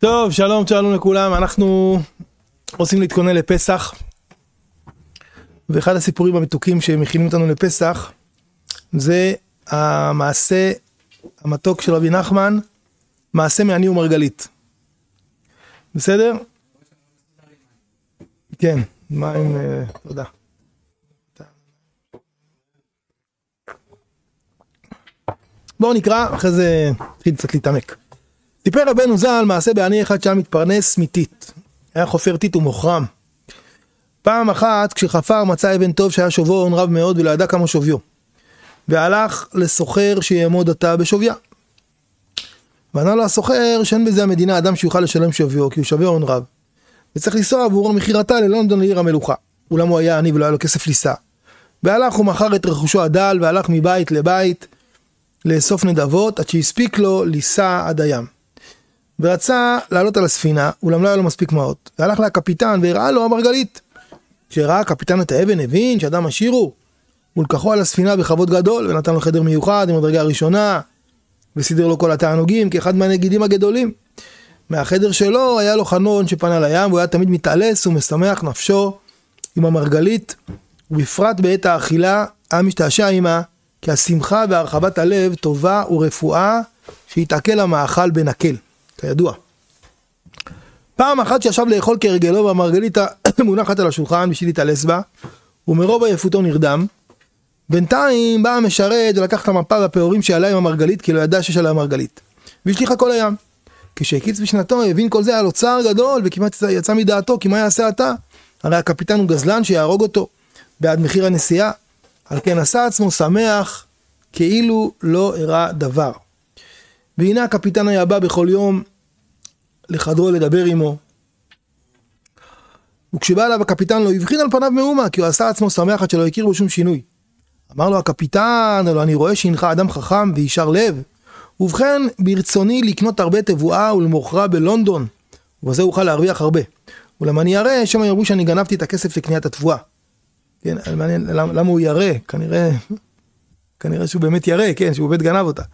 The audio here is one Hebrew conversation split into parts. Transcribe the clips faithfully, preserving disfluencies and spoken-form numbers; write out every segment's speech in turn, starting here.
טוב, שלום, שלום לכולם. אנחנו רוצים להתכונן לפסח, ואחד הסיפורים המתוקים שמכינים אותנו לפסח זה המעשה המתוק של רבי נחמן, מעשה מעני ומרגלית. בסדר? כן, מים, תודה. בואו נקרא, אחרי זה נתחיל קצת להתעמק. סיפר רבנו ז"ל מעשה בעני אחד שהיה מתפרנס מטיט. היה חופר טיט ומוכרם. פעם אחת כשחפר מצא אבן טוב שהיה שובו הון רב מאוד ולא ידע כמה שוויו. והלך לסוחר שיעמוד עתה בשוויה. וענה לו הסוחר שאין בזה המדינה אדם שיוכל לשלם שוויו כי הוא שווה הון רב. וצריך לנסוע עבור מחירתה ללונדון לעיר המלוכה. אולם הוא היה עני ולא היה לו כסף לנסוע. והלך ומכר את רכושו הדל והלך מבית לבית לאסוף נדבות עד שהספיק לו לנסוע עד הים. ורצה לעלות על הספינה, אולם לא היה לו מספיק מעות. והלך לקפיטן והראה לו המרגלית. כשראה הקפיטן את האבן הבין שאדם עשיר הוא. ולקחו על הספינה בכבוד גדול ונתן לו חדר מיוחד עם הדרגה הראשונה. וסידר לו כל התענוגים כאחד מהנגידים הגדולים. מהחדר שלו היה לו חנון שפנה לים והוא היה תמיד מתעלס ומשמח נפשו עם המרגלית. ובפרט בעת האכילה היה משתעשע עמה כי השמחה והרחבת הלב טובה ורפואה שהתעכל המאכל בנקל. כידוע. פעם אחת שישב לאכול כרגלו והמרגלית מונחת על השולחן בשביל להתעלס בה, ומרוב עייפותו נרדם. בינתיים בא המשרת ולקח את המפה והפעורים שעלה עם המרגלית כי לא ידע שיש עליה המרגלית. והשליך הכל לים. כשהקיץ בשנתו הבין כל זה היה לו צער גדול וכמעט יצא מדעתו כי מה יעשה עתה? הרי הקפיטן הוא גזלן שיהרוג אותו בעד מחיר הנסיעה. על כן עשה עצמו שמח כאילו לא הראה דבר. והנה הקפיטן היה בא בכל יום לחדרו לדבר עמו. וכשבא אליו הקפיטן לא הבחין על פניו מאומה, כי הוא עשה עצמו שמח עד שלא הכיר בו שום שינוי. אמר לו הקפיטן, אלו אני רואה שהנך אדם חכם וישר לב. ובכן ברצוני לקנות הרבה תבואה ולמוכרה בלונדון, ובזה אוכל להרוויח הרבה. אולם אני אראה שמה יראו שאני גנבתי את הכסף לקניית התבואה. כן, למה, למה הוא יראה? כנראה, כנראה שהוא באמת יראה, כן, שהוא באמת גנב אותה.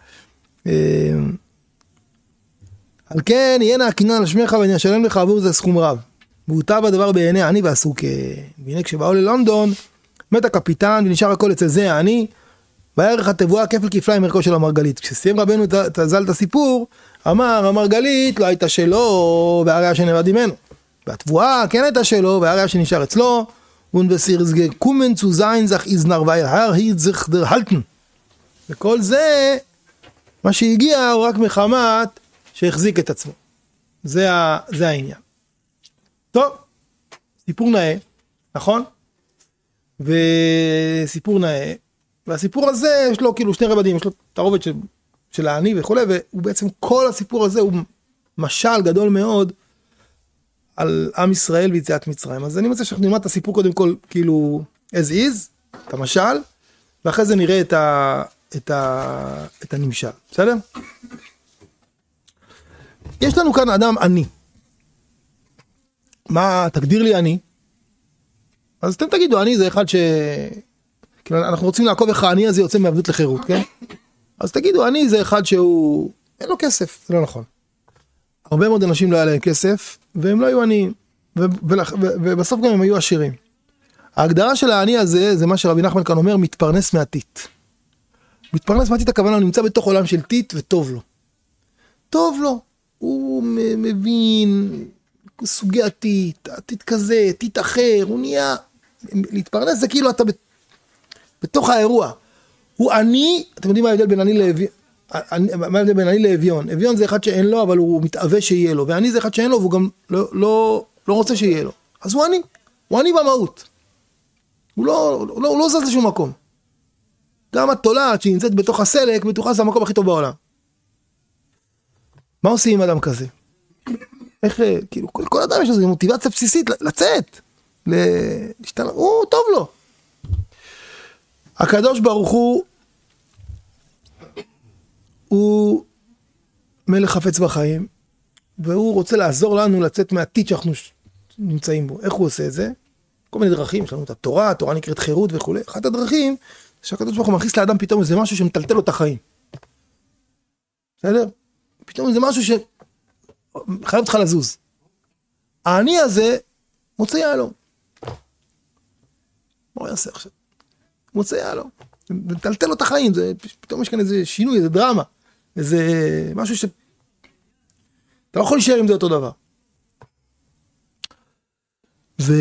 על כן יהיה נא הקניין על שמך ואני אשלם לך עבור זה סכום רב. והוטב הדבר בעיני העני ועשו כ... והנה כשבאו ללונדון מת הקפיטן ונשאר הכל אצל זה העני והערך התבואה כפל כפליים ערכו של המרגלית. כשסיים רבנו את ז"ל את הסיפור אמר המרגלית לא הייתה שלו והעריה שנאבד ממנו והתבואה כן הייתה שלו והעריה שנשאר אצלו ונבסיר זגר קומן צו זין זך איזנר והר היד זך דר הלטן. וכל זה מה שהגיע הוא רק מחמת שהחזיק את עצמו. זה, ה, זה העניין. טוב, סיפור נאה, נכון? וסיפור נאה, והסיפור הזה יש לו כאילו שני רבדים, יש לו תערובת של, של העני וכו', והוא בעצם כל הסיפור הזה הוא משל גדול מאוד על עם ישראל ויציאת מצרים. אז אני מוצא שאנחנו נלמד את הסיפור קודם כל כאילו as is, את המשל, ואחרי זה נראה את, ה, את, ה, את הנמשל. בסדר? יש לנו כאן אדם עני. מה, תגדיר לי עני? אז אתם תגידו, עני זה אחד ש... כאילו, אנחנו רוצים לעקוב איך העני הזה יוצא מעבדות לחירות, כן? אז תגידו, עני זה אחד שהוא... אין לו כסף, זה לא נכון. הרבה מאוד אנשים לא היה להם כסף, והם לא היו עניים. ו... ו... ו... ובסוף גם הם היו עשירים. ההגדרה של העני הזה, זה מה שרבי נחמן כאן אומר, מתפרנס מהטיט. מתפרנס מהטיט הכוונה, הוא נמצא בתוך עולם של טיט וטוב לו. טוב לו. הוא מבין סוגי הטיט, הטיט כזה, טיט אחר, הוא נהיה, להתפרנס זה כאילו אתה בתוך האירוע. הוא עני, אתם יודעים מה ההבדל בין עני לאביון? מה ההבדל בין עני לאביון? אביון זה אחד שאין לו, אבל הוא מתאווה שיהיה לו, ועני זה אחד שאין לו, והוא גם לא, לא, לא רוצה שיהיה לו. אז הוא עני, הוא עני במהות. הוא לא, לא, הוא לא זז לשום מקום. גם התולעת שהיא נמצאת בתוך הסלק, בטוחה זה המקום הכי טוב בעולם. מה עושים עם אדם כזה? איך, כאילו, כל, כל אדם יש איזו מוטיבציה בסיסית לצאת, להשתנה, הוא טוב לו. הקדוש ברוך הוא, הוא מלך חפץ בחיים, והוא רוצה לעזור לנו לצאת מהטיט שאנחנו נמצאים בו. איך הוא עושה את זה? כל מיני דרכים, יש לנו את התורה, התורה נקראת חירות וכו'. אחת הדרכים, שהקדוש ברוך הוא מכניס לאדם פתאום איזה משהו שמטלטל לו את החיים. בסדר? פתאום זה משהו חייב אותך לזוז. העני הזה מוצא יהלום. מה הוא יעשה עכשיו? מוצא יהלום. מטלטל לו את החיים, זה, פתאום יש כאן איזה שינוי, איזה דרמה, איזה משהו ש... אתה לא יכול להישאר עם זה אותו דבר. ו...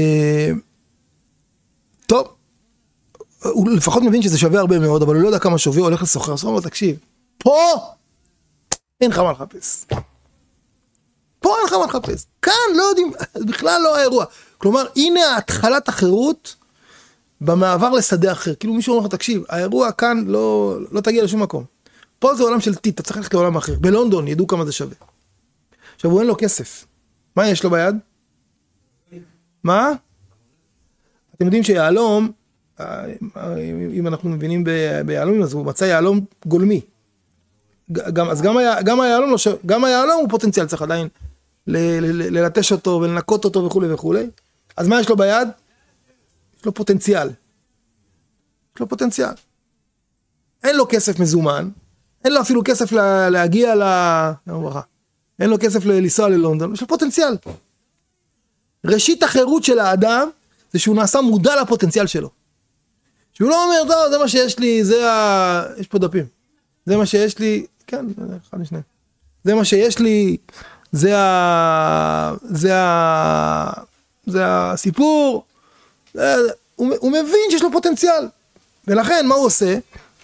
טוב, הוא לפחות מבין שזה שווה הרבה מאוד, אבל הוא לא יודע כמה שווה, הוא הולך לסוחר, אז הוא אומר, תקשיב, פה אין לך מה לחפש. פה אין לך מה לחפש. כאן לא יודעים, בכלל לא האירוע. כלומר, הנה התחלת החירות במעבר לשדה אחר. כאילו מישהו אומר לך, תקשיב, האירוע כאן לא, לא תגיע לשום מקום. פה זה עולם של טיט, אתה צריך ללכת לעולם אחר. בלונדון ידעו כמה זה שווה. עכשיו, הוא אין לו כסף. מה יש לו ביד? מה? אתם יודעים שיעלום, אם אנחנו מבינים ביעלום, אז הוא מצא יעלום גולמי. גם, אז גם, היה, גם היעלום, לא, גם היעלום הוא פוטנציאל, צריך עדיין ללטש אותו ולנקות אותו וכו' וכו'. אז מה יש לו ביד? יש לו פוטנציאל. יש לו פוטנציאל. אין לו כסף מזומן, אין לו אפילו כסף לה, להגיע ל... אין לו כסף לנסוע ללונדון, יש לו פוטנציאל. ראשית החירות של האדם, זה שהוא נעשה מודע לפוטנציאל שלו. שהוא לא אומר, טוב, זה מה שיש לי, זה ה... יש פה דפים. זה מה שיש לי, כן, אחד משני. זה מה שיש לי, זה ה... זה ה... זה הסיפור. זה... הוא, הוא מבין שיש לו פוטנציאל. ולכן, מה הוא עושה?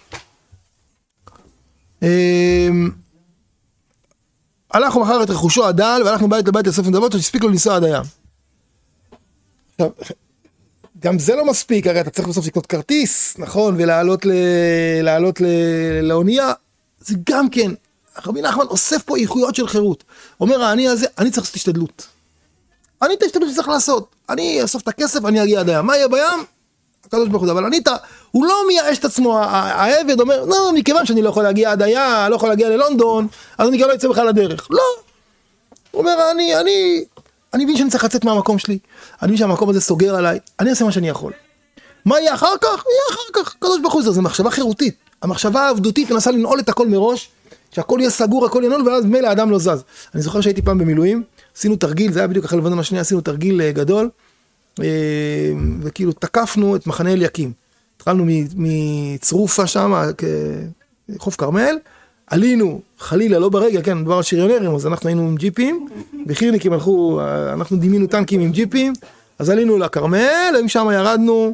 הלך ומכר את רכושו הדל, והלך מבית לבית לסוף נדבות, שהספיק לו לנסוע עד הים. עכשיו, גם זה לא מספיק, הרי אתה צריך בסוף לקנות כרטיס, נכון, ולעלות ל... לעלות ל... לאונייה, זה גם כן, רבי נחמן אוסף פה איכויות של חירות. אומר, העני הזה, אני צריך לעשות השתדלות. אני את ההשתדלות שצריך לעשות. אני אאסוף את הכסף, אני אגיע עד הים. מה יהיה בים? הקדוש ברוך הוא, אבל אני, הוא לא מייאש את עצמו, העבד אומר, לא, מכיוון שאני לא יכול להגיע עד הים, לא יכול להגיע ללונדון, אז אני גם לא יצא בכלל לדרך. לא. הוא אומר, אני, אני, אני מבין שאני צריך לצאת מהמקום שלי, אני מבין שהמקום הזה סוגר עליי, אני אעשה מה שאני יכול. מה יהיה אחר כך? יהיה אחר כך, הקדוש ברוך הוא, זה מחשבה חירותית. המחשבה העבדותית מנסה לנעול את הכל מראש, שהכל יהיה סגור, הכל ינעול, ואז מילא האדם לא זז. אני זוכר שהייתי פעם במילואים, עשינו תרגיל, זה היה בדיוק אחרי לבנון השנייה, עשינו תרגיל גדול, וכאילו תקפנו את מחנה אליקים. התחלנו מצרופה שם, חוף כרמל, עלינו, חלילה, לא ברגע, כן, דבר השריונרים, אז אנחנו היינו עם ג'יפים, בחירניקים הלכו, אנחנו דימינו טנקים עם ג'יפים, אז עלינו לכרמל, ומשם ירדנו,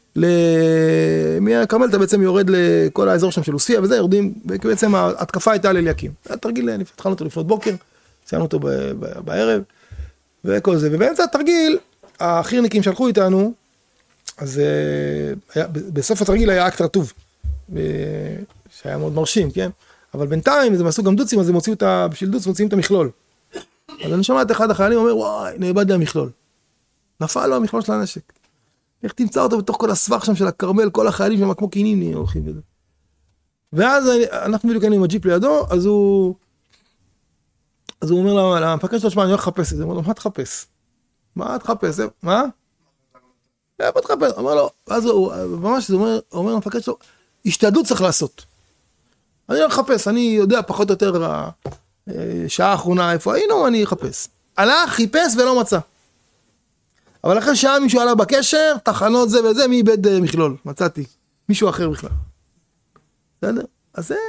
מהכרמל אתה בעצם יורד לכל האזור שם של אוספיה, וזה יורדים, ובעצם ההתקפה הייתה על אליקים. התרגיל, התחלנו אותו לפנות בוקר, סיימנו אותו בערב, וכל זה, ובאמצע התרגיל, החירניקים שהלכו איתנו, אז היה, בסוף התרגיל היה אקט רטוב, שהיה מאוד מרשים, כן? אבל בינתיים, זה מסוג גם דוצים, אז הם מוציאו את, בשביל דוץ, מוציאים את המכלול. אז אני שומע את אחד החיילים, אומר, וואי, נאבד לי המכלול. נפל לו המכלול של הנשק. איך תמצא אותו בתוך כל הסבך שם של הכרמל, כל החיילים שם כמו קינים הולכים בזה. ואז אנחנו בדיוק עם הג'יפ לידו, אז הוא, אז הוא אומר למפקד שלו, שמע, אני הולך לחפש את זה. הוא אומר לו, מה תחפש? מה תחפש? מה? מה תחפש? אומר לו, אז הוא, ממש, הוא אומר, אומר למפקד שלו, השתדלות צריך לעשות. אני הולך לחפש, אני יודע פחות או יותר, שעה האחרונה איפה היינו, אני אחפש. הלך, חיפש ולא מצא. אבל אחרי שעה מישהו עלה בקשר, תחנות זה וזה, מי איבד מכלול? מצאתי. מישהו אחר בכלל. בסדר? אז זה...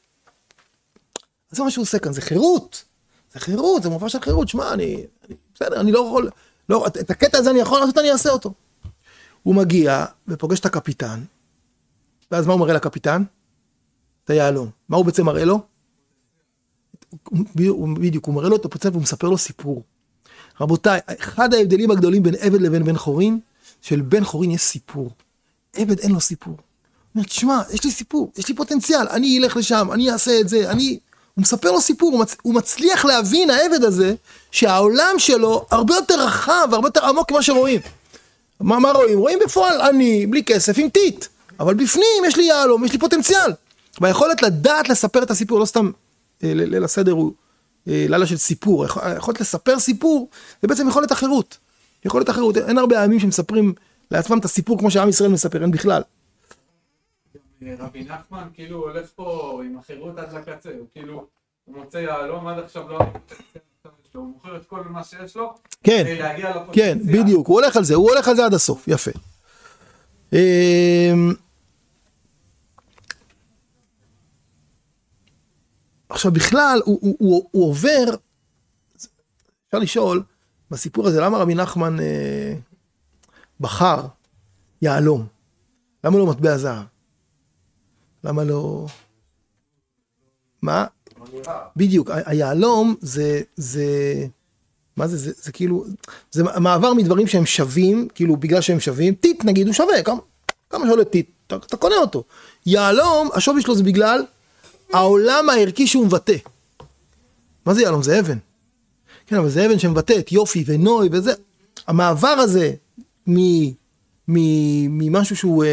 אז זה מה שהוא עושה כאן, זה חירות. זה חירות, זה מופע של חירות. שמע, אני... אני בסדר, אני לא יכול... לא, את הקטע הזה אני יכול לעשות, אני אעשה אותו. הוא מגיע ופוגש את הקפיטן, ואז מה הוא מראה לקפיטן? את היעלום. מה הוא בעצם מראה לו? בדיוק, הוא מראה לו את הפוצץ והוא מספר לו סיפור. רבותיי, אחד ההבדלים הגדולים בין עבד לבין בן חורין, של בן חורין יש סיפור. עבד אין לו סיפור. הוא אומר, תשמע, יש לי סיפור, יש לי פוטנציאל, אני אלך לשם, אני אעשה את זה, אני... הוא מספר לו סיפור, הוא, מצ... הוא מצליח להבין, העבד הזה, שהעולם שלו הרבה יותר רחב, הרבה יותר עמוק כמו שרואים. מה, מה רואים? רואים בפועל, אני, בלי כסף, עם טיט. אבל בפנים יש לי יעלום, יש לי פוטנציאל. והיכולת לדעת לספר את הסיפור, לא סתם ליל הסדר הוא לילה של סיפור, יכולת לספר סיפור, זה בעצם יכולת החירות. יכולת החירות, אין הרבה עמים שמספרים לעצמם את הסיפור כמו שעם ישראל מספר, אין בכלל. רבי נחמן כאילו הולך פה עם החירות עד לקצה, הוא כאילו, הוא מוצא יעלום עד עכשיו לא... שלו, הוא מוכר את כל מה שיש לו, כן, כדי להגיע לפוטנציאל. כן, בדיוק, הוא הולך על זה, הוא הולך על זה עד הסוף, יפה. עכשיו בכלל, הוא, הוא, הוא, הוא עובר, אפשר לשאול, בסיפור הזה, למה רבי נחמן אה, בחר יעלום? למה לא מטבע זהב? למה לא... מה? בדיוק, היעלום זה, זה, מה זה, זה, זה כאילו, זה מעבר מדברים שהם שווים, כאילו בגלל שהם שווים, טיט נגיד הוא שווה, כמה, כמה שעולה טיט, אתה, אתה קונה אותו. יעלום, השווי שלו זה בגלל העולם הערכי שהוא מבטא. מה זה יעלום? זה אבן. כן, אבל זה אבן שמבטא את יופי ונוי וזה. המעבר הזה ממשהו שהוא,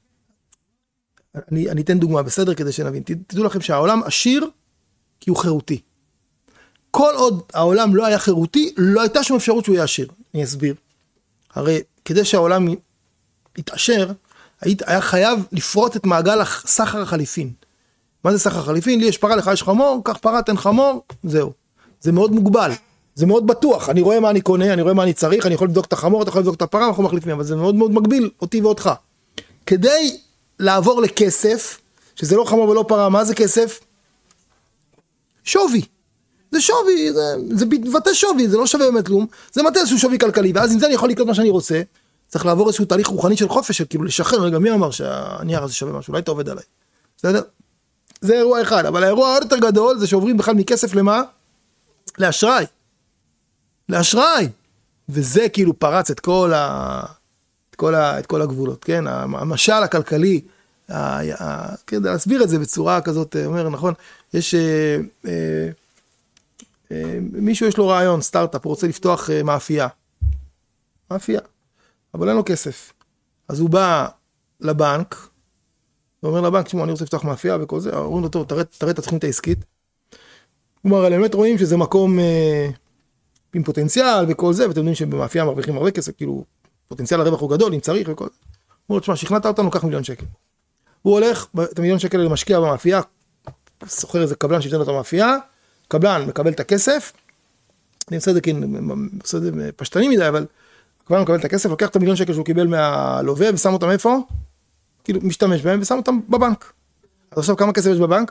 אני, אני אתן דוגמה בסדר כדי שנבין. תדעו לכם שהעולם עשיר כי הוא חירותי. כל עוד העולם לא היה חירותי, לא הייתה שום אפשרות שהוא יהיה עשיר. אני אסביר. הרי כדי שהעולם יתעשר, היה חייב לפרוט את מעגל סחר החליפין. מה זה סחר חליפין? לי יש פרה, לך יש חמור, כך פרה, תן חמור, זהו. זה מאוד מוגבל, זה מאוד בטוח. אני רואה מה אני קונה, אני רואה מה אני צריך, אני יכול לבדוק את החמור, אתה יכול לבדוק את הפרה, אנחנו מחליפים, אבל זה מאוד מאוד מגביל אותי ואותך. כדי לעבור לכסף, שזה לא חמור ולא פרה, מה זה כסף? שווי. זה שווי, זה, זה בטבע שווי, זה לא שווה באמת כלום, זה מטה איזשהו שווי כלכלי, ואז עם זה אני יכול לקנות מה שאני רוצה, צריך לעבור איזשהו תהליך רוחני של חופש, של כאילו לשחרר, רגע, מי אמר שהנייר הזה שווה משהו, אולי אתה עובד עליי. בסדר? זה אירוע אחד, אבל האירוע העוד יותר גדול, זה שעוברים בכלל מכסף למה? לאשראי. לאשראי. וזה כאילו פרץ את כל ה... את כל, ה... את כל הגבולות, כן? המשל הכלכלי, ה... ה... כן, להסביר את זה בצורה כזאת, אומר, נכון? יש... אה, אה, אה, מישהו יש לו רעיון, סטארט-אפ, הוא רוצה לפתוח אה, מאפייה. מאפייה. אבל אין לו כסף. אז הוא בא לבנק, הוא אומר לבנק, תשמעו, אני רוצה לפתוח מאפייה וכל זה, אומרים לו, טוב, תראה, תראה את התוכנית העסקית. הוא אומר, באמת רואים שזה מקום אה, עם פוטנציאל וכל זה, ואתם יודעים שבמאפייה מרוויחים הרבה כסף, כאילו, פוטנציאל הרווח הוא גדול, אם צריך וכל זה. הוא אומר, תשמע, שכנעת אותנו, קח מיליון שקל. הוא הולך, את המיליון שקל האלה משקיע במאפייה, סוחר איזה קבלן שיתן לו את המאפייה, קבלן מקבל את הכסף, אני עושה את זה, עושה את זה פשטני מדי, אבל הקבלן מקבל את הכסף, לוקח את המיליון שקל שהוא קיבל מהלווה, ושם אותם איפה? כאילו משתמש בהם ושם אותם בבנק. אז עכשיו כמה כסף יש בבנק?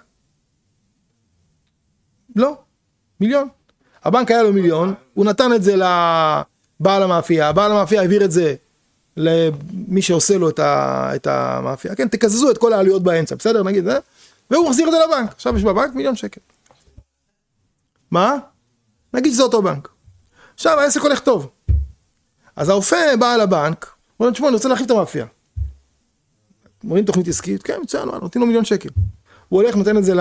לא, מיליון. הבנק היה לו מיליון, הוא נתן את זה לבעל המאפייה, הבעל המאפייה העביר את זה למי שעושה לו את המאפייה, כן, תקזזו את כל העלויות באמצע, בסדר, נגיד זה, והוא מחזיר את זה לבנק. עכשיו יש בבנק מיליון שקל. מה? נגיד שזה אותו בנק. עכשיו העסק הולך טוב. אז האופה בא לבנק, הוא אומר, תשמעו, אני רוצה להחליף את המאפייה. מראים תוכנית עסקית, כן, מצוין, נותנים לו מיליון שקל. הוא הולך, נותן את זה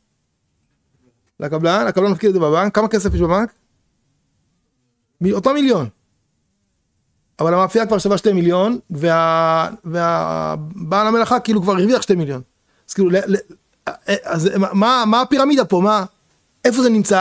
לקבלן, הקבלן מפקיד את זה בבנק, כמה כסף יש בבנק? אותו מיליון. אבל המאפייה כבר שווה שתי מיליון, והבעל המלאכה כאילו כבר הרוויח שתי מיליון. אז כאילו, אז מה הפירמידה פה? מה? איפה זה נמצא?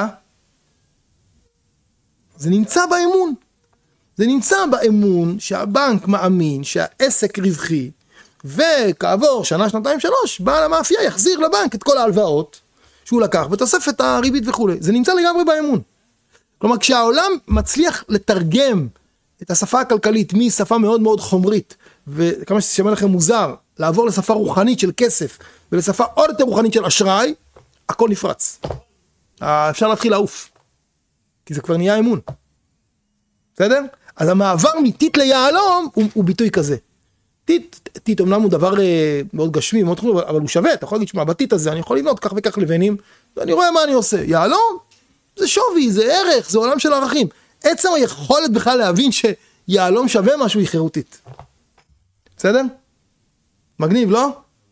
זה נמצא באמון. זה נמצא באמון שהבנק מאמין שהעסק רווחי, וכעבור שנה, שנתיים, שלוש, בעל המאפייה יחזיר לבנק את כל ההלוואות שהוא לקח, בתוספת הריבית וכו'. זה נמצא לגמרי באמון. כלומר, כשהעולם מצליח לתרגם את השפה הכלכלית משפה מאוד מאוד חומרית, וכמה ששמע לכם מוזר, לעבור לשפה רוחנית של כסף, ולשפה עוד יותר רוחנית של אשראי, הכל נפרץ. אפשר להתחיל לעוף. כי זה כבר נהיה אמון. בסדר? אז המעבר מטיט ליעלום הוא, הוא ביטוי כזה. טיט, טיט אומנם הוא דבר אה, מאוד גשמי, מאוד חשוב, אבל הוא שווה, אתה יכול להגיד, שמה, בטיט הזה אני יכול לבנות כך וכך לבנים, ואני רואה מה אני עושה. יעלום, זה שווי, זה ערך, זה עולם של ערכים. עצם היכולת בכלל להבין שיעלום שווה משהו היא חירותית. בסדר? מגניב, לא?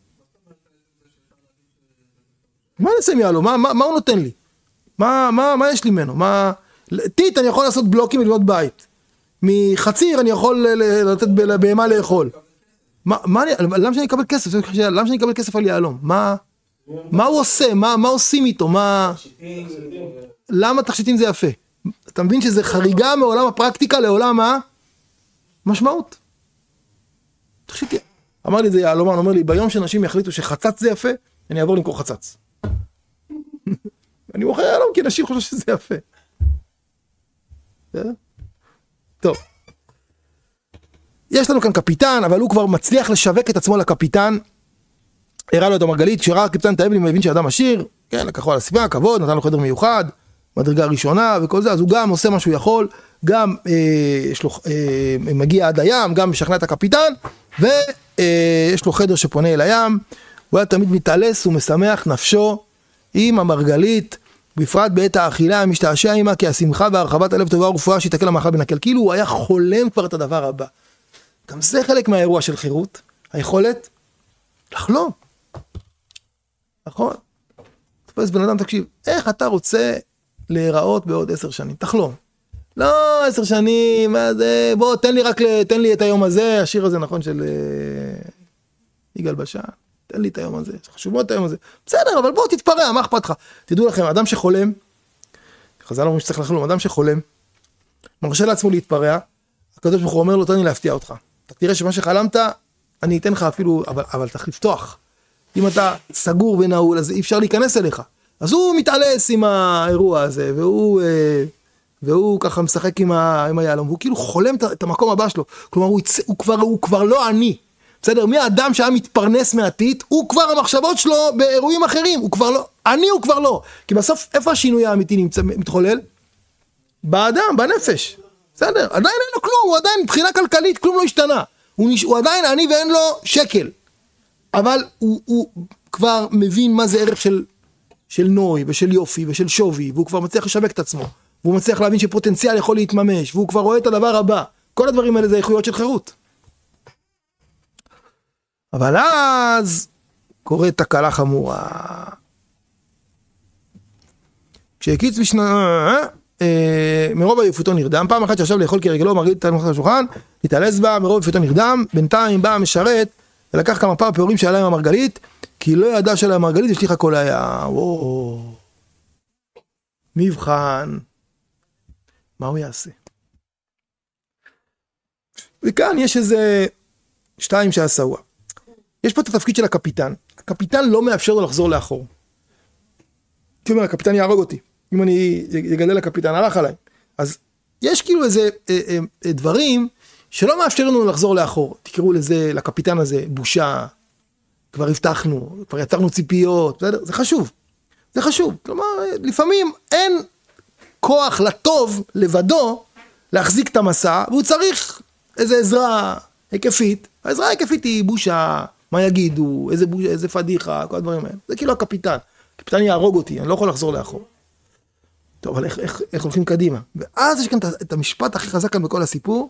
מה נעשה עם יעלום? מה, מה, מה הוא נותן לי? מה, מה, מה יש לי ממנו? מה... טיט אני יכול לעשות בלוקים ולבנות בית. מחציר אני יכול לתת בהמה לאכול. מה, מה, למה שאני אקבל כסף? למה שאני אקבל כסף על יעלום? מה, מה הוא עושה? מה, מה עושים איתו? מה... למה תכשיטים זה יפה? אתה מבין שזה חריגה מעולם הפרקטיקה לעולם המשמעות? תכשיטים. אמר לי זה יעלומן, אומר לי, ביום שאנשים יחליטו שחצץ זה יפה, אני אעבור למכור חצץ. אני מוכר יעלום כי אנשים חושבים שזה יפה. טוב. יש לנו כאן קפיטן, אבל הוא כבר מצליח לשווק את עצמו לקפיטן. הראה לו את המרגלית, כשראה הקפיטן את האבן, הוא מבין שאדם עשיר, כן, לקחו על הסביבה, כבוד, נתן לו חדר מיוחד, מדרגה ראשונה וכל זה, אז הוא גם עושה מה שהוא יכול, גם אה, יש לו, אה, מגיע עד הים, גם משכנע את הקפיטן, ויש אה, לו חדר שפונה אל הים, הוא היה תמיד מתעלס ומשמח נפשו עם המרגלית, בפרט בעת האכילה המשתעשע עימה, כי השמחה והרחבת הלב טובה ורפואה שיתקל המאכל בנקל, כאילו הוא היה חולם כבר את הדבר הבא. גם זה חלק מהאירוע של חירות, היכולת לחלום. נכון? תפס בן אדם, תקשיב, איך אתה רוצה להיראות בעוד עשר שנים? תחלום. לא, עשר שנים, מה זה, בוא, תן לי רק, תן לי את היום הזה, השיר הזה, נכון, של יגאל בשן, תן לי את היום הזה, חשוב מאוד את היום הזה. בסדר, אבל בוא, תתפרע, מה אכפת לך? תדעו לכם, אדם שחולם, חז"ל אומרים שצריך לחלום, אדם שחולם, מרשה לעצמו להתפרע, הקדוש ברוך הוא אומר לו, תן לי להפתיע אותך. אתה תראה שמה שחלמת, אני אתן לך אפילו, אבל, אבל צריך לפתוח. אם אתה סגור ונעול, אז אי אפשר להיכנס אליך. אז הוא מתעלס עם האירוע הזה, והוא, והוא ככה משחק עם, ה, עם היעלום, והוא כאילו חולם את המקום הבא שלו. כלומר, הוא, יצא, הוא, כבר, הוא כבר לא אני. בסדר? מי האדם שהיה מתפרנס מעתיד, הוא כבר המחשבות שלו באירועים אחרים. הוא כבר לא, אני הוא כבר לא. כי בסוף, איפה השינוי האמיתי נמצא, מתחולל? באדם, בנפש. בסדר? עדיין אין לו כלום, הוא עדיין מבחינה כלכלית, כלום לא השתנה. הוא, הוא עדיין אני ואין לו שקל. אבל הוא, הוא כבר מבין מה זה ערך של, של נוי ושל יופי ושל שווי, והוא כבר מצליח לשווק את עצמו, והוא מצליח להבין שפוטנציאל יכול להתממש, והוא כבר רואה את הדבר הבא. כל הדברים האלה זה איכויות של חירות. אבל אז קורית תקלה חמורה. כשהקיץ בשנה, אה, מרוב עייפותו נרדם, פעם אחת שישב לאכול כרגלו, מרגיל את המחת השולחן, התעלס בה, מרוב עייפותו נרדם, בינתיים בא המשרת, ולקח כמה פעם פעורים שעלה עם המרגלית, כי לא ידע שעלה עם המרגלית, השליחה כל היה, וואו, מבחן, מה הוא יעשה? וכאן יש איזה שתיים שעשאוה. יש פה את התפקיד של הקפיטן. הקפיטן לא מאפשר לו לחזור לאחור. כי הוא אומר, הקפיטן יהרוג אותי. אם אני אגדל הקפיטן, הלך עליי. אז יש כאילו איזה אה, אה, דברים שלא מאפשר לנו לחזור לאחור. תקראו לזה, לקפיטן הזה, בושה. כבר הבטחנו, כבר יצרנו ציפיות. בסדר? זה חשוב. זה חשוב. כלומר, לפעמים אין כוח לטוב לבדו להחזיק את המסע, והוא צריך איזו עזרה היקפית. העזרה ההיקפית היא בושה, מה יגידו, איזה בושה, איזה פדיחה, כל הדברים האלה. זה כאילו הקפיטן. הקפיטן יהרוג אותי, אני לא יכול לחזור לאחור. טוב, אבל איך, איך, איך הולכים קדימה? ואז יש כאן את המשפט הכי חזק כאן בכל הסיפור.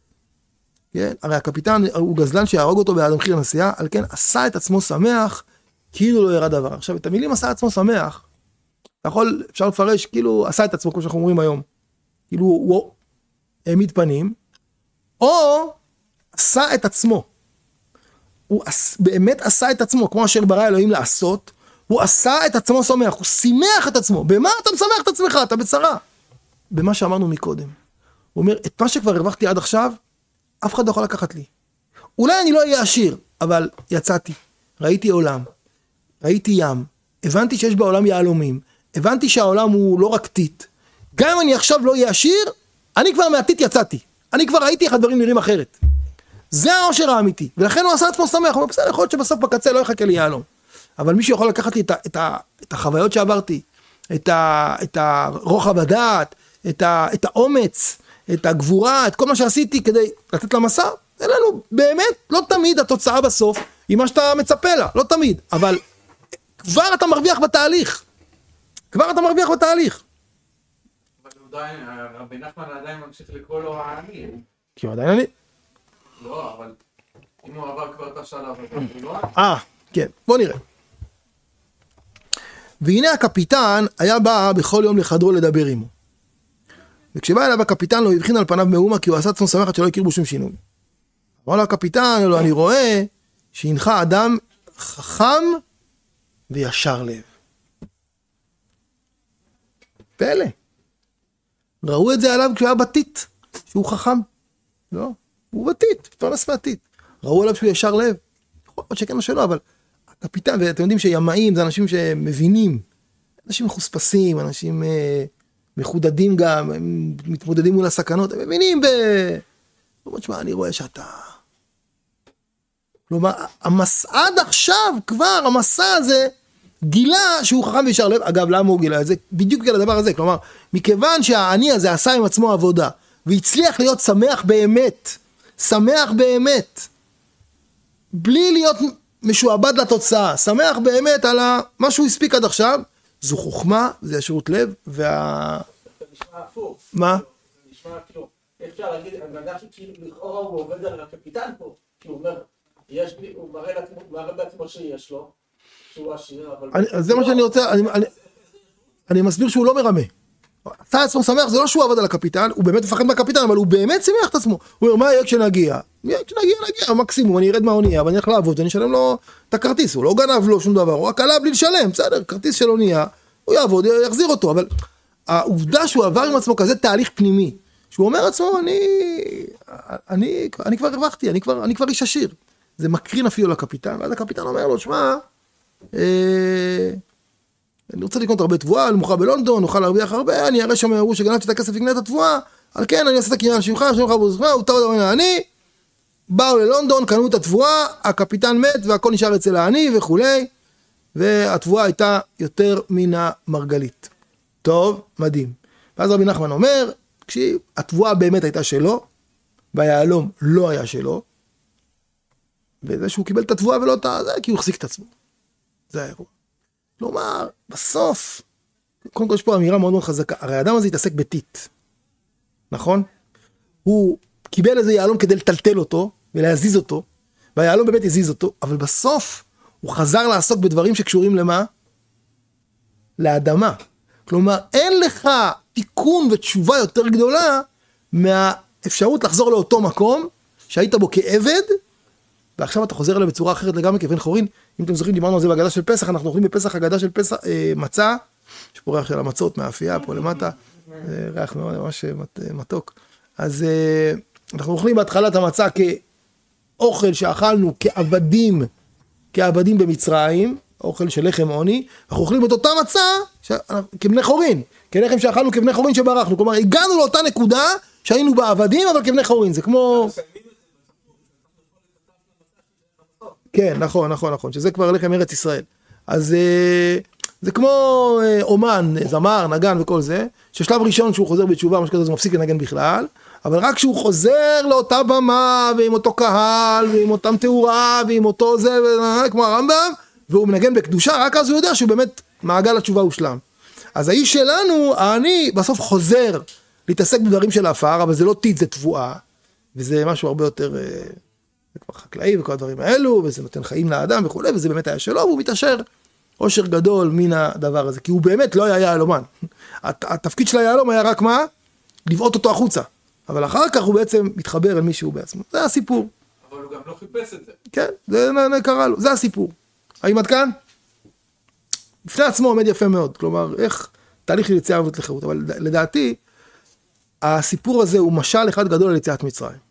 כן? הרי הקפיטן הוא גזלן שיהרוג אותו בעד מחיר הנסיעה, על כן עשה את עצמו שמח, כאילו לא ירד דבר. עכשיו, את המילים עשה את עצמו שמח, אתה יכול, אפשר לפרש, כאילו עשה את עצמו, כמו שאנחנו אומרים היום. כאילו הוא העמיד פנים, או עשה את עצמו. הוא באמת עשה את עצמו, כמו אשר ברא אלוהים לעשות, הוא עשה את עצמו שמח, הוא שימח את עצמו. במה אתה משמח את עצמך? אתה בצרה. במה שאמרנו מקודם. הוא אומר, את מה שכבר הרווחתי עד עכשיו, אף אחד לא יכול לקחת לי. אולי אני לא אהיה עשיר, אבל יצאתי. ראיתי עולם, ראיתי ים, הבנתי שיש בעולם יעלומים, הבנתי שהעולם הוא לא רק טיט. גם אם אני עכשיו לא אהיה עשיר, אני כבר מהטיט יצאתי. אני כבר ראיתי איך הדברים נראים אחרת. זה העושר האמיתי. ולכן הוא עשה את עצמו שמח. הוא אומר, בסדר, יכול להיות שבסוף בקצה לא יחכה לי יעלום. אבל מישהו יכול לקחת לי את, את, את החוויות שעברתי, את, ה, את הרוחב הדעת, את, ה, את האומץ, את הגבורה, את כל מה שעשיתי כדי לתת למסע. אין לנו, באמת, לא תמיד התוצאה בסוף היא מה שאתה מצפה לה, לא תמיד. אבל כבר אתה מרוויח בתהליך. כבר אתה מרוויח בתהליך. אבל עדיין, רבי נחמן עדיין ממשיך לקרוא לו העני. כי הוא עדיין אני. לא, אבל אם הוא עבר כבר את השלב, הוא לא... אה, כן, בוא נראה. והנה הקפיטן היה בא בכל יום לחדרו לדבר עמו. וכשבא אליו הקפיטן לא הבחין על פניו מאומה, כי הוא עשה עצמו שמח עד שלא הכיר בו שום שינוי. אמר לו הקפיטן, לא, אני רואה שהנך אדם חכם וישר לב. פלא. ראו את זה עליו כשהוא היה בתית, שהוא חכם. לא, הוא בתית, פרנס מהתית. ראו עליו שהוא ישר לב. יכול להיות שכן או שלא, אבל הקפיטן, ואתם יודעים שימאים זה אנשים שמבינים, אנשים מחוספסים, אנשים אה, מחודדים גם, הם מתמודדים מול הסכנות, הם מבינים ב... לא תשמע, אני רואה שאתה... כלומר, המסע עד עכשיו, כבר המסע הזה, גילה שהוא חכם וישר לב. אגב, למה הוא גילה את זה? בדיוק בגלל הדבר הזה. כלומר, מכיוון שהעני הזה עשה עם עצמו עבודה, והצליח להיות שמח באמת, שמח באמת, בלי להיות משועבד לתוצאה, שמח באמת על מה שהוא הספיק עד עכשיו, זו חוכמה, זה ישרות לב, וה... זה נשמע הפוך. מה? זה נשמע כאילו, אפשר להגיד, אני יודע שכאילו לכאורה הוא עובד על הקפיטן פה, כי הוא אומר, יש לי, הוא מראה לעצמו, מראה בעצמו שיש לו, שהוא עשיר, אבל... אני, זה מה שאני רוצה, אני, אני, אני מסביר שהוא לא מרמה. אתה עצמו שמח, זה לא שהוא עבד על הקפיטן, הוא באמת מפחד מהקפיטן, אבל הוא באמת שמח את עצמו. הוא אומר, מה יהיה כשנגיע? כשנגיע, נגיע, מקסימום, אני ארד מהאונייה, ואני הולך לעבוד, ואני אשלם לו את הכרטיס, הוא לא גנב לו שום דבר, הוא רק עלה בלי לשלם, בסדר, כרטיס של אונייה, הוא יעבוד, יחזיר אותו, אבל העובדה שהוא עבר עם עצמו כזה תהליך פנימי, שהוא אומר עצמו, אני, אני, אני כבר הרווחתי, אני כבר, אני כבר איש עשיר. זה מקרין אפילו לקפיטן, ואז הקפיטן אומר לו, שמע, אה, אני רוצה לקנות הרבה תבואה, אני מוכר בלונדון, נוכל להרוויח הרבה, אני אראה שם אמרו שגנבתי את הכסף לקנות את התבואה, על כן אני אעשה את הקניין שמך, שמך בוזכך, הוא טוב דבר אני, באו ללונדון, קנו את התבואה, הקפיטן מת והכל נשאר אצל העני וכולי, והתבואה הייתה יותר מן המרגלית. טוב, מדהים. ואז רבי נחמן אומר, כשהתבואה באמת הייתה שלו, והיהלום לא היה שלו, וזה שהוא קיבל את התבואה ולא את זה, כי הוא החזיק את עצמו. זה האירוע. כלומר, בסוף, קודם כל יש פה אמירה מאוד מאוד חזקה, הרי האדם הזה התעסק בטיט, נכון? הוא קיבל איזה יהלום כדי לטלטל אותו, ולהזיז אותו, והיהלום באמת הזיז אותו, אבל בסוף הוא חזר לעסוק בדברים שקשורים למה? לאדמה. כלומר, אין לך תיקון ותשובה יותר גדולה, מהאפשרות לחזור לאותו מקום, שהיית בו כעבד, ועכשיו אתה חוזר אליו בצורה אחרת לגמרי כבן חורין. אם אתם זוכרים, דיברנו על זה בהגדה של פסח, אנחנו אוכלים בפסח הגדה של פסח, אה, מצה, יש פה ריח של המצות מאפייה פה למטה, אה, ריח מאוד ממש מת, מתוק. אז אה, אנחנו אוכלים בהתחלת המצה כאוכל שאכלנו כעבדים, כעבדים במצרים, אוכל של לחם עוני, אנחנו אוכלים את אותה מצה ש... כבני חורין, כלחם שאכלנו כבני חורין שברחנו, כלומר הגענו לאותה נקודה שהיינו בעבדים, אבל כבני חורין, זה כמו... כן, נכון, נכון, נכון, שזה כבר לחם ארץ ישראל. אז זה כמו אומן, זמר, נגן וכל זה, ששלב ראשון שהוא חוזר בתשובה, משהו כזה, זה מפסיק לנגן בכלל, אבל רק כשהוא חוזר לאותה במה, ועם אותו קהל, ועם אותם תאורה, ועם אותו זה, כמו הרמב"ם, והוא מנגן בקדושה, רק אז הוא יודע שהוא באמת מעגל התשובה הושלם. אז האיש שלנו, אני בסוף חוזר להתעסק בדברים של האפר, אבל זה לא טיט, זה תבואה, וזה משהו הרבה יותר... זה כבר חקלאי וכל הדברים האלו, וזה נותן חיים לאדם וכו', וזה באמת היה שלו, והוא מתעשר עושר גדול מן הדבר הזה, כי הוא באמת לא היה יהלומן. התפקיד של היהלום היה רק מה? לבעוט אותו החוצה. אבל אחר כך הוא בעצם מתחבר אל מישהו בעצמו. זה הסיפור. אבל הוא גם לא חיפש את זה. כן, זה קרה לו, זה הסיפור. האם עד כאן? לפני עצמו עומד יפה מאוד, כלומר, איך תהליך של יציאה עבוד לחירות, אבל לדעתי, הסיפור הזה הוא משל אחד גדול על יציאת מצרים.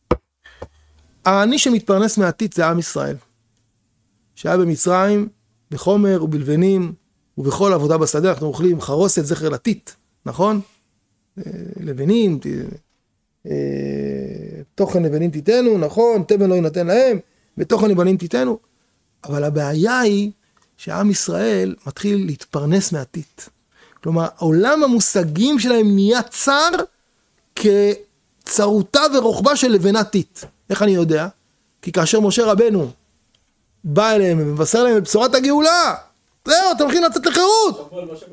העני שמתפרנס מהטיט זה עם ישראל, שהיה במצרים, בחומר ובלבנים, ובכל עבודה בשדה, אנחנו אוכלים חרוסת זכר לטיט, נכון? לבנים, תוכן לבנים תיתנו, נכון? תבן לא ינתן להם, בתוכן לבנים תיתנו, אבל הבעיה היא שעם ישראל מתחיל להתפרנס מהטיט. כלומר, עולם המושגים שלהם נהיה צר כצרותה ורוחבה של לבנת טיט. איך אני יודע? כי כאשר משה רבנו בא אליהם ומבשר להם בבשורת הגאולה, זהו, אתם הולכים לצאת לחירות.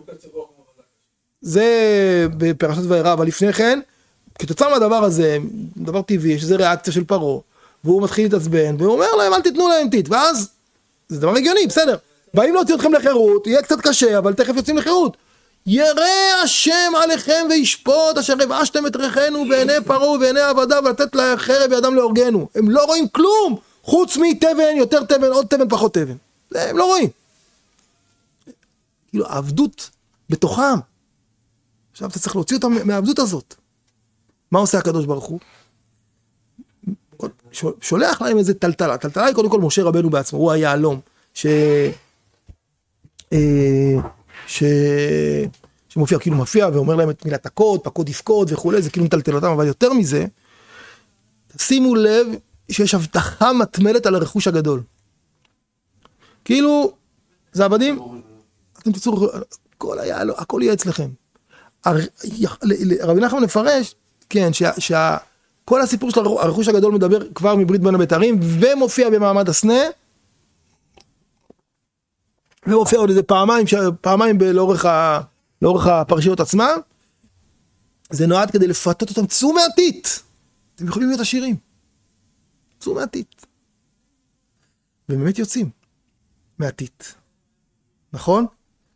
זה בפרשת וירא, אבל לפני כן, כתוצאה מהדבר הזה, דבר טבעי, יש איזו ריאקציה של פרעה, והוא מתחיל להתעצבן, והוא אומר להם, אל תיתנו להם טיט, ואז, זה דבר הגיוני, בסדר. באים להוציא אתכם לחירות, יהיה קצת קשה, אבל תכף יוצאים לחירות. ירא השם עליכם וישפוט, אשר הבאשתם את ריחנו בעיני פרעה ובעיני עבדיו, ולתת לחרב בידם להורגנו. הם לא רואים כלום, חוץ מתבן, יותר תבן, עוד תבן, פחות תבן. זה הם לא רואים. כאילו, העבדות בתוכם. עכשיו אתה צריך להוציא אותם מהעבדות הזאת. מה עושה הקדוש ברוך הוא? שולח להם איזה טלטלה. טלטלה היא קודם כל משה רבנו בעצמו, הוא היהלום, ש... ש... שמופיע כאילו מופיע ואומר להם את מילת הקוד, פקוד יפקוד וכולי, זה כאילו מטלטל אותם, אבל יותר מזה, שימו לב שיש הבטחה מתמלת על הרכוש הגדול. כאילו, זה עבדים, אתם תצאו, הכל היה, הכל יהיה אצלכם. רבי נחמן מפרש, כן, שכל הסיפור של הרכוש הגדול מדבר כבר מברית בין הבתרים, ומופיע במעמד הסנה, ומופיע עוד איזה פעמיים, פעמיים לאורך, לאורך הפרשיות עצמה, זה נועד כדי לפתות אותם, צאו מעתית, אתם יכולים להיות עשירים, צאו מעתית, ובאמת יוצאים מעתית, נכון?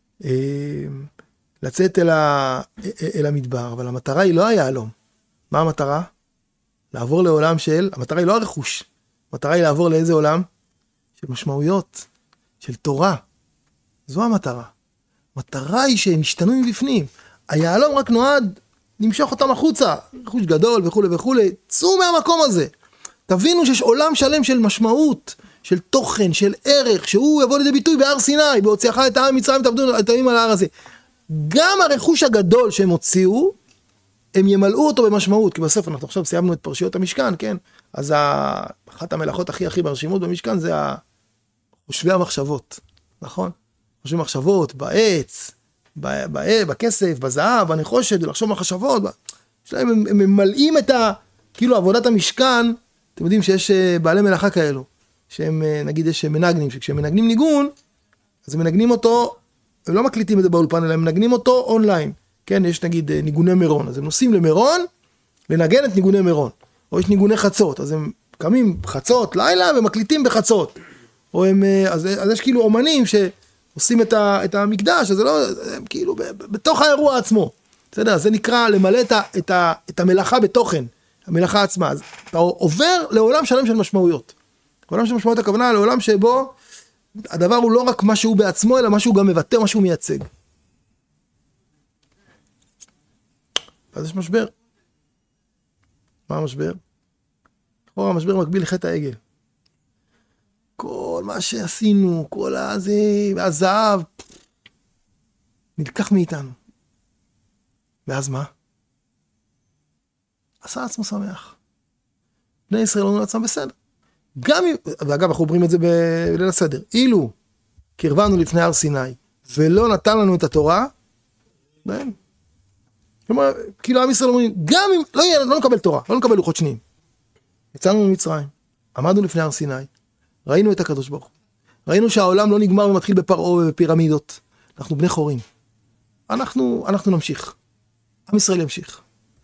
לצאת אל, ה... אל המדבר, אבל המטרה היא לא היהלום. מה המטרה? לעבור לעולם של, המטרה היא לא הרכוש, המטרה היא לעבור לאיזה עולם? של משמעויות, של תורה. זו המטרה. המטרה היא שהם ישתנו מבפנים. היהלום רק נועד למשוך אותם החוצה, רכוש גדול וכו' וכו'. צאו מהמקום הזה. תבינו שיש עולם שלם של משמעות, של תוכן, של ערך, שהוא יבוא לידי ביטוי בהר סיני, בהוציאך את העם מצרים, תעבדו את העמים על ההר הזה. גם הרכוש הגדול שהם הוציאו, הם ימלאו אותו במשמעות, כי בסוף אנחנו עכשיו סיימנו את פרשיות המשכן, כן? אז אחת המלאכות הכי הכי ברשימות במשכן, זה חושבי המחשבות, נכון? חושבי מחשבות, בעץ, בכסף, בזהב, בנחושת, ולחשוב מחשבות, הם, הם ממלאים את ה... כאילו עבודת המשכן, אתם יודעים שיש בעלי מלאכה כאלו, שהם, נגיד, יש מנגנים, שכשהם מנגנים ניגון, אז הם מנגנים אותו, הם לא מקליטים את זה באולפן, אלא הם מנגנים אותו אונליין. כן, יש נגיד ניגוני מירון, אז הם נוסעים למירון, לנגן את ניגוני מירון. או יש ניגוני חצות, אז הם קמים חצות לילה ומקליטים בחצות. או הם, אז, אז יש כאילו אומנים שעושים את, ה, את המקדש, אז זה לא, הם כאילו ב, ב, בתוך האירוע עצמו. בסדר, זה נקרא למלא את, ה, את, ה, את המלאכה בתוכן, המלאכה עצמה. אז אתה עובר לעולם שלם של משמעויות. לעולם של משמעויות הכוונה, לעולם שבו הדבר הוא לא רק מה שהוא בעצמו, אלא מה שהוא גם מבטא, מה שהוא מייצג. אז יש משבר. מה המשבר? או המשבר מקביל לחטא העגל. כל מה שעשינו, כל הזה, הזהב, נלקח מאיתנו. ואז מה? עשה עצמו שמח. בני ישראל לא נעצם בסדר. גם אם, ואגב, אנחנו אומרים את זה בליל הסדר, אילו קרבנו לפני הר סיני, ולא נתן לנו את התורה, בהם. כלומר, כאילו עם ישראל אומרים, גם אם, לא, יהיה, לא נקבל תורה, לא נקבל לוחות שניים. יצאנו ממצרים, עמדנו לפני הר סיני, ראינו את הקדוש ברוך הוא, ראינו שהעולם לא נגמר ומתחיל בפרעה ובפירמידות, אנחנו בני חורים. אנחנו, אנחנו נמשיך. עם ישראל ימשיך.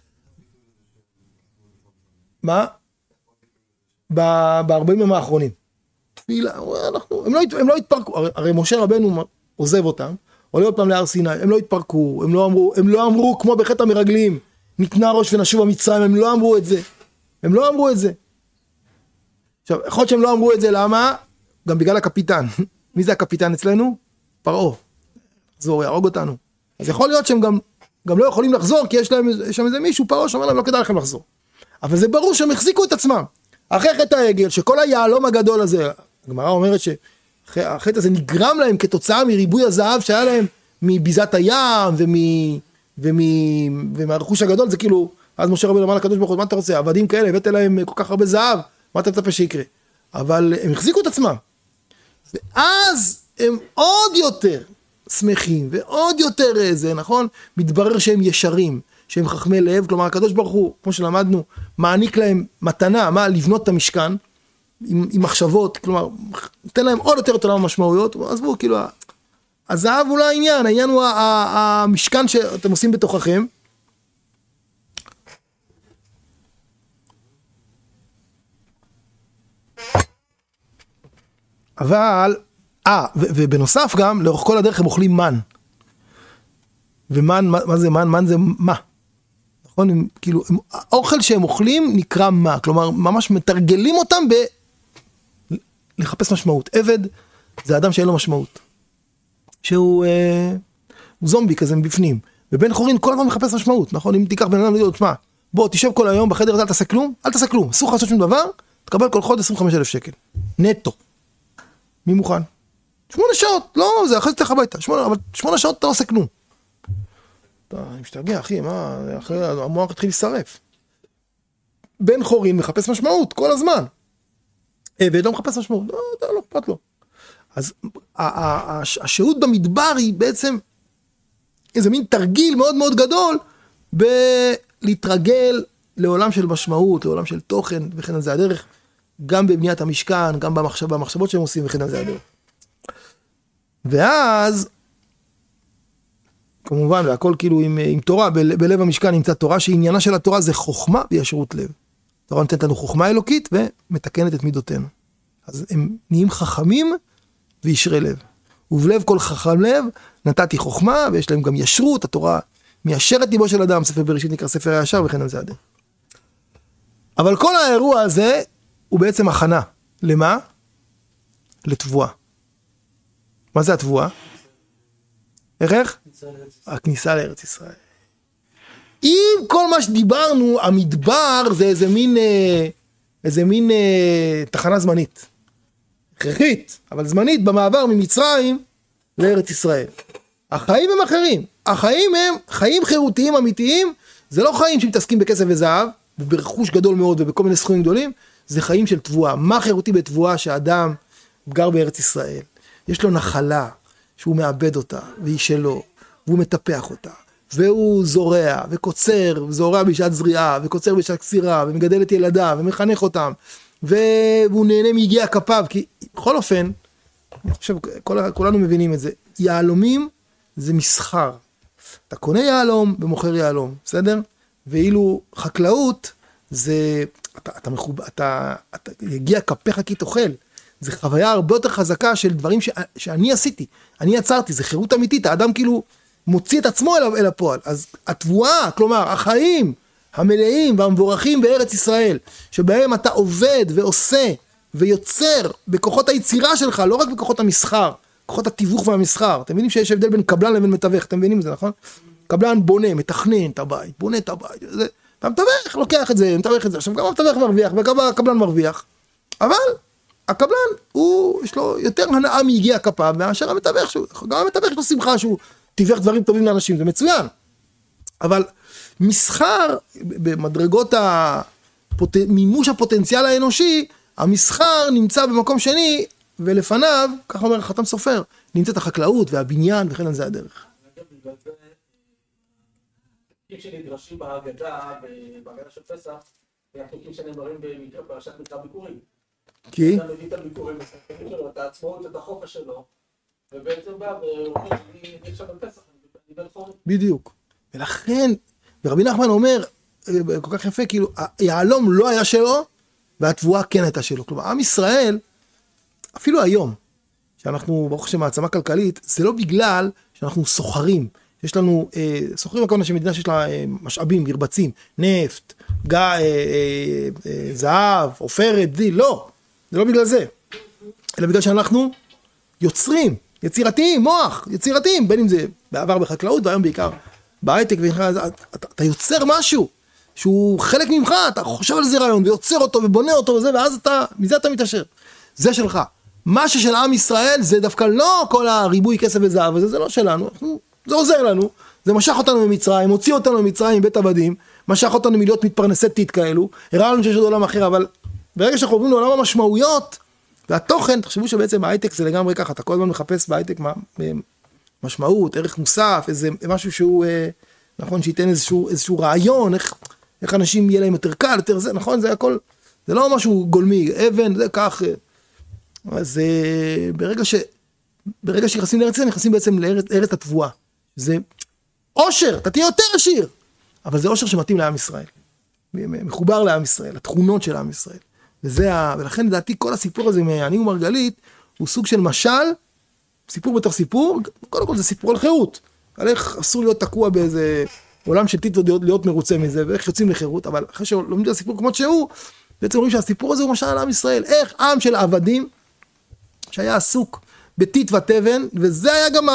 מה? ב-ארבעים ימים האחרונים. תפילה, אנחנו, הם לא, הם לא התפרקו, הרי, הרי משה רבנו עוזב אותם, עולה עוד פעם להר סיני, הם לא התפרקו, הם לא אמרו, הם לא אמרו כמו בחטא המרגלים, ניתנה ראש ונשוב המצרים, הם לא אמרו את זה. הם לא אמרו את זה. עכשיו, יכול להיות שהם לא אמרו את זה, למה? גם בגלל הקפיטן. מי זה הקפיטן אצלנו? פרעה. לחזור, יהרוג אותנו. אז יכול להיות שהם גם, גם לא יכולים לחזור, כי יש להם, יש שם איזה מישהו, פרעה שאומר להם, לא כדאי לכם לחזור. אבל זה ברור שהם החזיקו את עצמם. אחרי חטא העגל, שכל היהלום הגדול הזה, הגמרא אומרת שהחטא הזה נגרם להם כתוצאה מריבוי הזהב שהיה להם מביזת הים ומ, ומ, ומהרכוש הגדול, זה כאילו, אז משה רבנו אמר לקדוש ברוך הוא, מה אתה רוצה? עבדים כאלה, הבאת להם כל כך הרבה זהב, מה אתה מצפה שיקרה? אבל הם החזיקו את עצמם. ואז הם עוד יותר שמחים, ועוד יותר איזה, נכון? מתברר שהם ישרים, שהם חכמי לב, כלומר הקדוש ברוך הוא, כמו שלמדנו, מעניק להם מתנה, מה? לבנות את המשכן, עם, עם מחשבות, כלומר, נותן להם עוד יותר את עולם המשמעויות, אז בואו, כאילו, הזהב הוא לא העניין, העניין הוא המשכן שאתם עושים בתוככם, אבל, אה, ובנוסף גם, לאורך כל הדרך הם אוכלים מן. ומן, מה, מה זה מן? מן זה מה? נכון? הם, כאילו, הם, האוכל שהם אוכלים נקרא מה. כלומר, ממש מתרגלים אותם ב... לחפש משמעות. עבד זה אדם שאין לו משמעות. שהוא אה, זומבי כזה מבפנים. ובן חורין כל הזמן מחפש משמעות. נכון? אם תיקח בן אדם להיות, מה? בוא, תשב כל היום בחדר הזה, אל תעשה כלום, אל תעשה כלום. אסור לך לעשות שום דבר, תקבל כל חודש עשרים וחמישה אלף שקל. נטו. מי מוכן? שמונה שעות, לא, זה אחרי זה תלך הביתה, שמונה, אבל שמונה שעות אתה לא עושה כלום. אתה משתגע, אחי, מה, אחרי המוח התחיל להישרף. בן חורין מחפש משמעות כל הזמן. ולא מחפש משמעות, לא, לא, לא אכפת לו. אז השהות במדבר היא בעצם איזה מין תרגיל מאוד מאוד גדול בלהתרגל לעולם של משמעות, לעולם של תוכן, וכן על זה הדרך, גם בבניית המשכן, גם במחשב, במחשבות שהם עושים, וכן על זה הדרך. ואז, כמובן, והכל כאילו עם, עם תורה, ב, בלב המשכן נמצא תורה, שעניינה של התורה זה חוכמה וישרות לב. התורה נותנת לנו חוכמה אלוקית ומתקנת את מידותינו. אז הם נהיים חכמים וישרי לב. ובלב כל חכם לב נתתי חוכמה, ויש להם גם ישרות, התורה מיישרת ליבו של אדם, ספר בראשית נקרא ספר הישר, וכן על זה הדרך. אבל כל האירוע הזה הוא בעצם הכנה. למה? לתבואה. מה זה התבואה? איך איך? הכניסה לארץ ישראל. אם כל מה שדיברנו, המדבר זה איזה מין, איזה מין תחנה זמנית. הכרחית, אבל זמנית במעבר ממצרים לארץ ישראל. החיים הם אחרים. החיים הם חיים חירותיים אמיתיים, זה לא חיים שמתעסקים בכסף וזהב, וברכוש גדול מאוד ובכל מיני סכומים גדולים, זה חיים של תבואה. מה חירותי בתבואה? שאדם גר בארץ ישראל, יש לו נחלה שהוא מאבד אותה, והיא שלו, והוא מטפח אותה, והוא זורע וקוצר, זורע בשעת זריעה, וקוצר בשעת קצירה, ומגדל את ילדיו, ומחנך אותם, והוא נהנה מיגיע כפיו, כי בכל אופן, אני חושב, כל, כולנו מבינים את זה, יהלומים זה מסחר. אתה קונה יהלום ומוכר יהלום, בסדר? ואילו חקלאות זה, אתה, אתה מחוב, אתה, אתה יגיע כפיך כי תאכל. זה חוויה הרבה יותר חזקה של דברים ש, שאני עשיתי, אני יצרתי, זה חירות אמיתית, האדם כאילו מוציא את עצמו אל, אל הפועל. אז התבואה, כלומר, החיים המלאים והמבורכים בארץ ישראל, שבהם אתה עובד ועושה ויוצר בכוחות היצירה שלך, לא רק בכוחות המסחר, כוחות התיווך והמסחר. אתם מבינים שיש הבדל בין קבלן לבין מתווך, אתם מבינים את זה, נכון? קבלן בונה, מתכנן את הבית, בונה את הבית, זה, והמתווך לוקח את זה, מתווך את זה. עכשיו גם המתווך מרוויח, וגם הקבלן מרוויח, אבל הקבלן, הוא, יש לו יותר הנאה מיגיע כפיו, מאשר המתווך, שהוא, גם המתווך יש לו שמחה שהוא תיווך דברים טובים לאנשים, זה מצוין. אבל מסחר, במדרגות הפוט... מימוש הפוטנציאל האנושי, המסחר נמצא במקום שני, ולפניו, ככה אומר חתם סופר, נמצאת החקלאות והבניין, וכן על זה הדרך. בגלל זה, חוקים שנדרשים בהגדה, בהגדה של פסח, והחוקים שנאמרים במקרה פרשת מקרא ביקורים. כי? אתה מביא את הביקורים, את העצמאות, את החופש שלו, ובעצם בא ואומר, אני עכשיו בפסח, אני בן חורין. בדיוק. ולכן, ורבי נחמן אומר, כל כך יפה, כאילו, היהלום לא היה שלו, והתבואה כן הייתה שלו. כלומר, עם ישראל, אפילו היום, שאנחנו, ברוך השם, מעצמה כלכלית, זה לא בגלל שאנחנו סוחרים. יש לנו, אה, סוחרים הכל אנשים, מדינה שיש לה אה, משאבים, מרבצים, נפט, גא, אה, אה, אה, זהב, עופרת, די, לא. זה לא בגלל זה. אלא בגלל שאנחנו יוצרים, יצירתיים, מוח, יצירתיים, בין אם זה בעבר בחקלאות, והיום בעיקר בהייטק, אתה, אתה יוצר משהו, שהוא חלק ממך, אתה חושב על זה רעיון, ויוצר אותו, ובונה אותו, וזה, ואז אתה, מזה אתה מתעשר. זה שלך. מה ששל עם ישראל, זה דווקא לא כל הריבוי כסף וזהב, וזה, זה לא שלנו, זה עוזר לנו, זה משך אותנו ממצרים, הוציא אותנו ממצרים, מבית עבדים, משך אותנו מלהיות מתפרנסי טיט כאלו, הראה לנו שיש עוד עולם אחר, אבל ברגע שאנחנו עוברים לעולם המשמעויות, והתוכן, תחשבו שבעצם ההייטק זה לגמרי ככה, אתה כל הזמן מחפש בהייטק משמעות, ערך מוסף, איזה משהו שהוא, נכון, שייתן איזשהו, איזשהו רעיון, איך, איך אנשים יהיה להם יותר קל, יותר זה, נכון, זה הכל, זה לא משהו גולמי, אבן, זה כך, אז ברגע ש, ברגע שנכנסים לארץ, נכנסים בעצם לארץ, לארץ התבואה, זה עושר, אתה תהיה יותר עשיר, אבל זה עושר שמתאים לעם ישראל, מחובר לעם ישראל, התכונות של עם ישראל, וזה, ולכן לדעתי כל הסיפור הזה מעני ומרגלית, הוא סוג של משל, סיפור בתוך סיפור, קודם כל זה סיפור על חירות, על איך אסור להיות תקוע באיזה עולם של טיט להיות, להיות מרוצה מזה, ואיך יוצאים לחירות, אבל אחרי שלומדים את הסיפור כמות שהוא, בעצם אומרים שהסיפור הזה הוא משל על עם ישראל, איך עם של עבדים, שהיה עסוק בטיט ותבן, וזה היה גם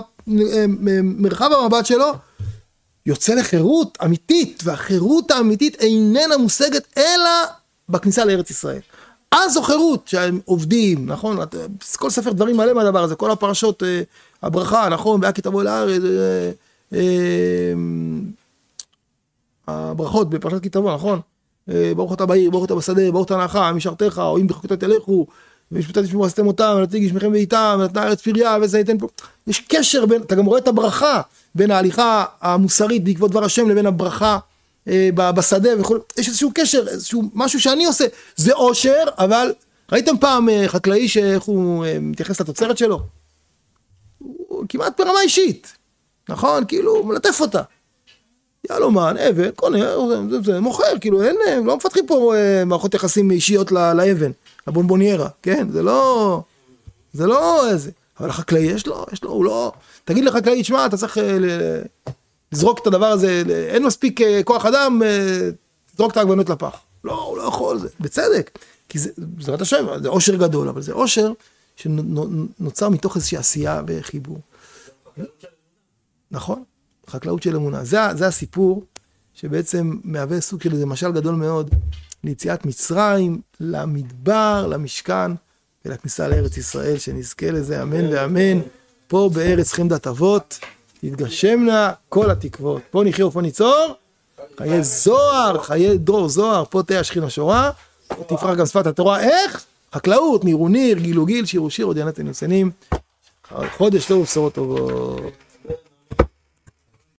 מרחב המבט שלו, יוצא לחירות אמיתית, והחירות האמיתית איננה מושגת אלא בכניסה לארץ ישראל. אז זו חירות שהם עובדים, נכון? כל ספר דברים מלא מהדבר הזה, כל הפרשות, הברכה, נכון? והיה כי תבוא לארץ, הברכות בפרשת כי תבוא, נכון? ברוך אתה בעיר, ברוך אתה בשדה, ברוך אתה נעכה, משרתך, או אם בחוקותיי תלכו, ומשפטת תשמעו עשיתם אותם, ונתתי גשמיכם בעיתם, ונתנה ארץ פריה, וזה ייתן פה. יש קשר בין, אתה גם רואה את הברכה, בין ההליכה המוסרית בעקבות דבר השם, לבין הברכה אה, בשדה וכו'. יש איזשהו קשר, איזשהו משהו שאני עושה, זה עושר, אבל ראיתם פעם אה, חקלאי שאיך הוא אה, מתייחס לתוצרת שלו? הוא כמעט ברמה אישית, נכון? כאילו, הוא מלטף אותה. יאלומן, אבן, קונה, זה, זה מוכר, כאילו, אין, לא מפתחים פה אה, מערכות יחסים אישיות לא, לאבן, לבונבוניירה, כן? זה לא, זה לא איזה, אבל החקלאי יש לו, יש לו, הוא לא, תגיד לחקלאי, תשמע, אתה צריך אה, לזרוק את הדבר הזה, אין מספיק אה, כוח אדם, אה, תזרוק את העגבנות לפח. לא, הוא לא יכול, זה, בצדק, כי זה, בעזרת השם, זה עושר גדול, אבל זה עושר שנוצר מתוך איזושהי עשייה וחיבור. נכון? חקלאות של אמונה. זה, זה הסיפור שבעצם מהווה סוג של איזה משל גדול מאוד ליציאת מצרים, למדבר, למשכן ולכניסה לארץ ישראל, שנזכה לזה אמן ואמן. פה בארץ חמדת אבות תתגשמנה כל התקוות. פה נחיה ופה ניצור, חיי זוהר, חיי דרור זוהר, פה תהיה השכינה שורה, פה תפרח גם שפת התורה. איך? חקלאות, ניר וניר, גיל וגיל, שיר ושיר, עוד ינתן יוסנים. חודש טוב ובשורות טובות.